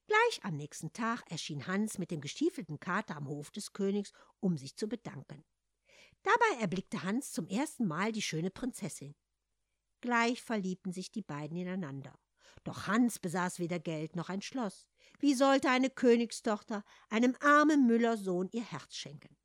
Gleich am nächsten Tag erschien Hans mit dem gestiefelten Kater am Hof des Königs, um sich zu bedanken. Dabei erblickte Hans zum ersten Mal die schöne Prinzessin. Gleich verliebten sich die beiden ineinander. Doch Hans besaß weder Geld noch ein Schloss. Wie sollte eine Königstochter einem armen Müllersohn ihr Herz schenken?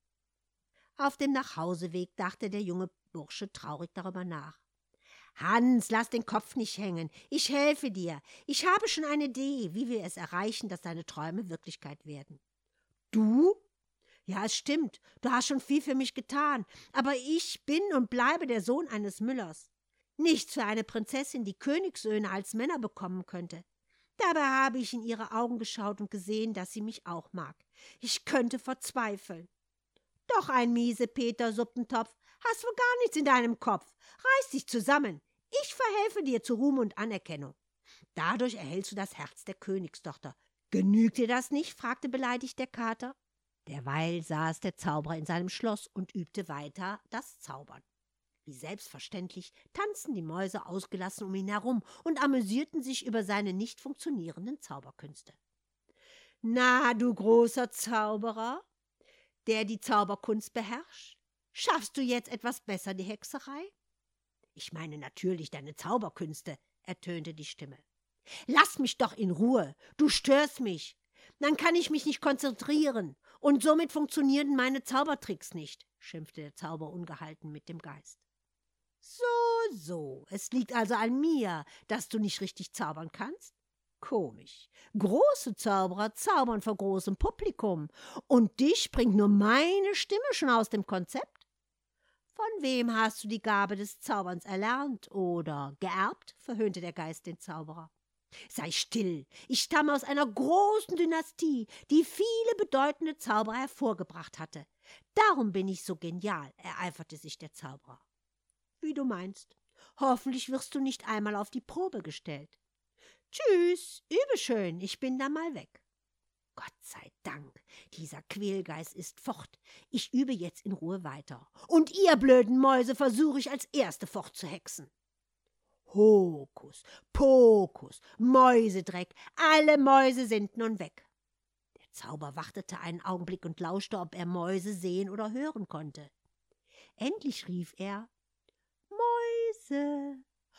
Auf dem Nachhauseweg dachte der junge Bursche traurig darüber nach. »Hans, lass den Kopf nicht hängen. Ich helfe dir. Ich habe schon eine Idee, wie wir es erreichen, dass deine Träume Wirklichkeit werden.« »Du? Ja, es stimmt. Du hast schon viel für mich getan. Aber ich bin und bleibe der Sohn eines Müllers. Nichts für eine Prinzessin, die Königssöhne als Männer bekommen könnte. Dabei habe ich in ihre Augen geschaut und gesehen, dass sie mich auch mag. Ich könnte verzweifeln. Doch ein Miesepeter Suppentopf, hast wohl gar nichts in deinem Kopf. Reiß dich zusammen. Ich verhelfe dir zu Ruhm und Anerkennung. Dadurch erhältst du das Herz der Königstochter. Genügt dir das nicht?« fragte beleidigt der Kater. Derweil saß der Zauberer in seinem Schloss und übte weiter das Zaubern. Wie selbstverständlich tanzten die Mäuse ausgelassen um ihn herum und amüsierten sich über seine nicht funktionierenden Zauberkünste. »Na, du großer Zauberer, der die Zauberkunst beherrscht, schaffst du jetzt etwas besser die Hexerei?« »Ich meine natürlich deine Zauberkünste«, ertönte die Stimme. »Lass mich doch in Ruhe, du störst mich. Dann kann ich mich nicht konzentrieren und somit funktionieren meine Zaubertricks nicht«, schimpfte der Zauberer ungehalten mit dem Geist. So, es liegt also an mir, dass du nicht richtig zaubern kannst? Komisch. Große Zauberer zaubern vor großem Publikum und dich bringt nur meine Stimme schon aus dem Konzept? Von wem hast du die Gabe des Zauberns erlernt oder geerbt?« verhöhnte der Geist den Zauberer. »Sei still, ich stamme aus einer großen Dynastie, die viele bedeutende Zauberer hervorgebracht hatte. Darum bin ich so genial«, ereiferte sich der Zauberer. »Wie du meinst. Hoffentlich wirst du nicht einmal auf die Probe gestellt. Tschüss, übe schön, ich bin dann mal weg.« »Gott sei Dank, dieser Quälgeist ist fort. Ich übe jetzt in Ruhe weiter. Und ihr blöden Mäuse versuche ich als Erste fortzuhexen.« Hokus, Pokus, Mäusedreck, alle Mäuse sind nun weg. Der Zauber wartete einen Augenblick und lauschte, ob er Mäuse sehen oder hören konnte. Endlich rief er: »Mäuse,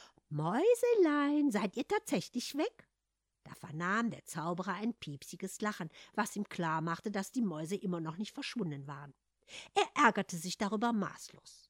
Mäuselein, seid ihr tatsächlich weg?« Da vernahm der Zauberer ein piepsiges Lachen, was ihm klar machte, dass die Mäuse immer noch nicht verschwunden waren. Er ärgerte sich darüber maßlos.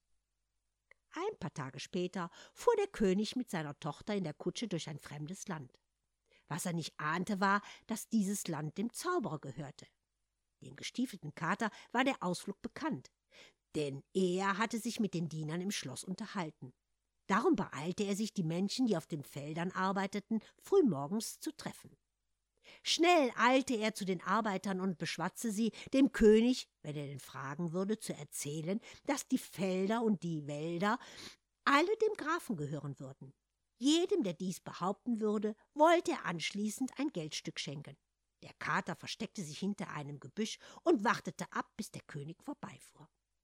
Ein paar Tage später fuhr der König mit seiner Tochter in der Kutsche durch ein fremdes Land. Was er nicht ahnte, war, dass dieses Land dem Zauberer gehörte. Dem gestiefelten Kater war der Ausflug bekannt, denn er hatte sich mit den Dienern im Schloss unterhalten. Darum beeilte er sich, die Menschen, die auf den Feldern arbeiteten, frühmorgens zu treffen. Schnell eilte er zu den Arbeitern und beschwatzte sie, dem König, wenn er den fragen würde, zu erzählen, dass die Felder und die Wälder alle dem Grafen gehören würden. Jedem, der dies behaupten würde, wollte er anschließend ein Geldstück schenken. Der Kater versteckte sich hinter einem Gebüsch und wartete ab, bis der König vorbeifuhr.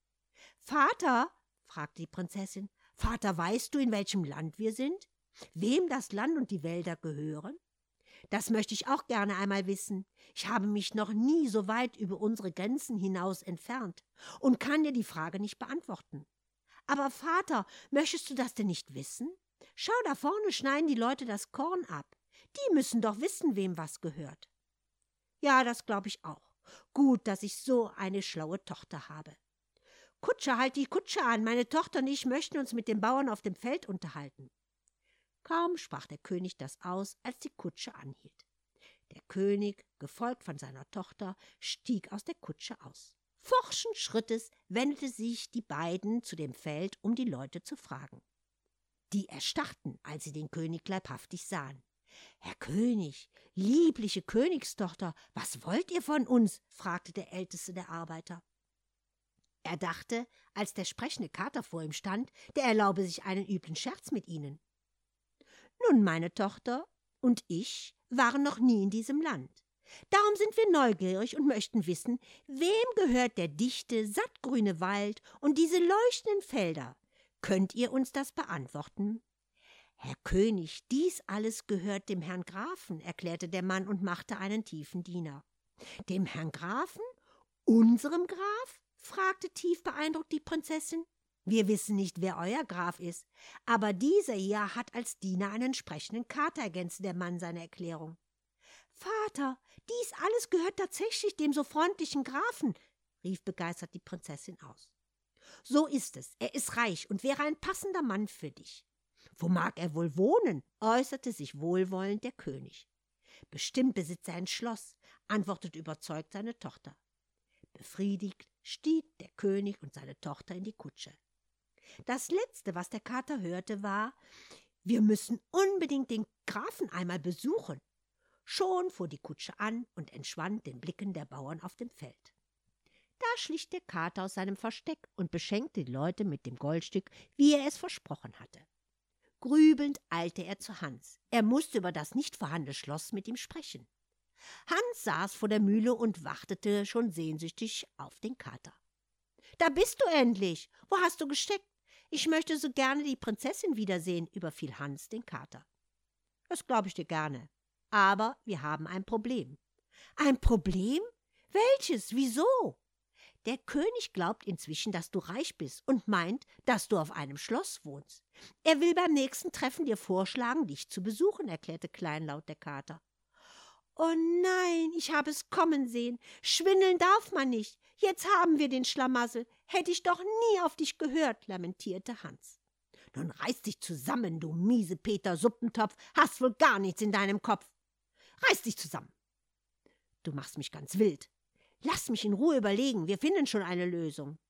»Vater«, fragte die Prinzessin, »Vater, weißt du, in welchem Land wir sind? Wem das Land und die Wälder gehören? Das möchte ich auch gerne einmal wissen. Ich habe mich noch nie so weit über unsere Grenzen hinaus entfernt und kann dir die Frage nicht beantworten. Aber Vater, möchtest du das denn nicht wissen? Schau, da vorne schneiden die Leute das Korn ab. Die müssen doch wissen, wem was gehört.« »Ja, das glaube ich auch. Gut, dass ich so eine schlaue Tochter habe. Kutscher, halt die Kutsche an, meine Tochter und ich möchten uns mit den Bauern auf dem Feld unterhalten.« Kaum sprach der König das aus, als die Kutsche anhielt. Der König, gefolgt von seiner Tochter, stieg aus der Kutsche aus. Forschen Schrittes wendete sich die beiden zu dem Feld, um die Leute zu fragen. Die erstarrten, als sie den König leibhaftig sahen. »Herr König, liebliche Königstochter, was wollt ihr von uns?« fragte der älteste der Arbeiter. Er dachte, als der sprechende Kater vor ihm stand, der erlaube sich einen üblen Scherz mit ihnen. »Nun, meine Tochter und ich waren noch nie in diesem Land. Darum sind wir neugierig und möchten wissen, wem gehört der dichte, sattgrüne Wald und diese leuchtenden Felder? Könnt ihr uns das beantworten?« Herr König, dies alles gehört dem Herrn Grafen, erklärte der Mann und machte einen tiefen Diener. Dem Herrn Grafen? Unserem Graf? Fragte tief beeindruckt die Prinzessin. Wir wissen nicht, wer euer Graf ist, aber dieser hier hat als Diener einen sprechenden Kater, ergänzte der Mann seine Erklärung. Vater, dies alles gehört tatsächlich dem so freundlichen Grafen, rief begeistert die Prinzessin aus. So ist es, er ist reich und wäre ein passender Mann für dich. Wo mag er wohl wohnen? Äußerte sich wohlwollend der König. Bestimmt besitzt er ein Schloss, antwortete überzeugt seine Tochter. Befriedigt stieg der König und seine Tochter in die Kutsche. Das Letzte, was der Kater hörte, war: Wir müssen unbedingt den Grafen einmal besuchen. Schon fuhr die Kutsche an und entschwand den Blicken der Bauern auf dem Feld. Da schlich der Kater aus seinem Versteck und beschenkte die Leute mit dem Goldstück, wie er es versprochen hatte. Grübelnd eilte er zu Hans. Er musste über das nicht vorhandene Schloss mit ihm sprechen. Hans saß vor der Mühle und wartete schon sehnsüchtig auf den Kater. »Da bist du endlich! Wo hast du gesteckt? Ich möchte so gerne die Prinzessin wiedersehen«, überfiel Hans den Kater. »Das glaube ich dir gerne. Aber wir haben ein Problem.« »Ein Problem? Welches? Wieso?« »Der König glaubt inzwischen, dass du reich bist und meint, dass du auf einem Schloss wohnst. Er will beim nächsten Treffen dir vorschlagen, dich zu besuchen«, erklärte kleinlaut der Kater. »Oh nein, ich habe es kommen sehen. Schwindeln darf man nicht. Jetzt haben wir den Schlamassel. Hätte ich doch nie auf dich gehört«, lamentierte Hans. »Nun reiß dich zusammen, du miese Peter Suppentopf. Hast wohl gar nichts in deinem Kopf. Reiß dich zusammen. Du machst mich ganz wild. Lass mich in Ruhe überlegen. Wir finden schon eine Lösung.«